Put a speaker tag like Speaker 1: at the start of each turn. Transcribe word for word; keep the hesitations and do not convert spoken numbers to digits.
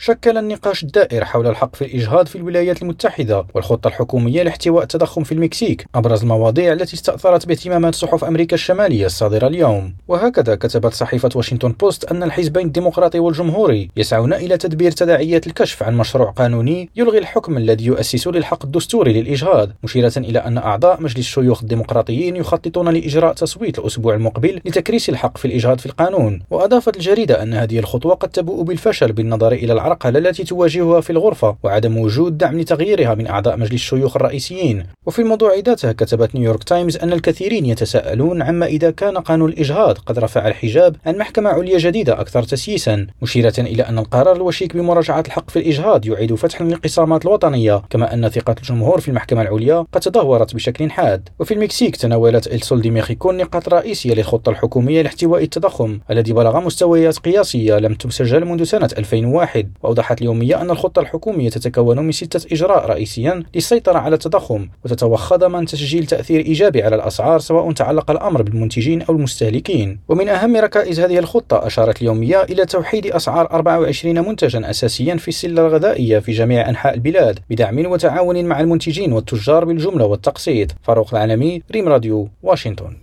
Speaker 1: شكل النقاش الدائر حول الحق في الإجهاض في الولايات المتحدة والخطة الحكومية لاحتواء التضخم في المكسيك أبرز المواضيع التي استأثرت باهتمامات صحف أمريكا الشمالية الصادرة اليوم. وهكذا كتبت صحيفة واشنطن بوست أن الحزبين الديمقراطي والجمهوري يسعون إلى تدبير تداعيات الكشف عن مشروع قانوني يلغي الحكم الذي يؤسس للحق الدستوري للإجهاض، مشيرة إلى أن أعضاء مجلس الشيوخ الديمقراطيين يخططون لإجراء تصويت الأسبوع المقبل لتكريس الحق في الإجهاض في القانون. وأضافت الجريدة أن هذه الخطوة قد تبوء بالفشل بالنظر إلى العرقلة التي تواجهها في الغرفة وعدم وجود دعم لتغييرها من أعضاء مجلس الشيوخ الرئيسيين. وفي الموضوع ذاته كتبت نيويورك تايمز أن الكثيرين يتساءلون عما إذا كان قانون الإجهاض قد رفع الحجاب عن محكمة عليا جديدة أكثر تسييسا، مشيرة إلى أن القرار الوشيك بمراجعة الحق في الإجهاض يعيد فتح الانقسامات الوطنية، كما أن ثقة الجمهور في المحكمة العليا قد تدهورت بشكل حاد. وفي المكسيك تناولت إل سول دي ميخيكو النقاط الرئيسية للخطة الحكومية لاحتواء التضخم الذي بلغ مستويات قياسية لم تسجل منذ سنة ألفين وواحد. وأوضحت اليومية أن الخطة الحكومية تتكون من ستة إجراء رئيسيا للسيطرة على التضخم، وتتوخى ضمن تسجيل تأثير إيجابي على الأسعار سواء تعلق الأمر بالمنتجين أو المستهلكين. ومن أهم ركائز هذه الخطة أشارت اليومية إلى توحيد أسعار أربعة وعشرين منتجا أساسيا في السلة الغذائية في جميع أنحاء البلاد بدعم وتعاون مع المنتجين والتجار بالجملة والتقسيط. فاروق العالمي، ريم راديو، واشنطن.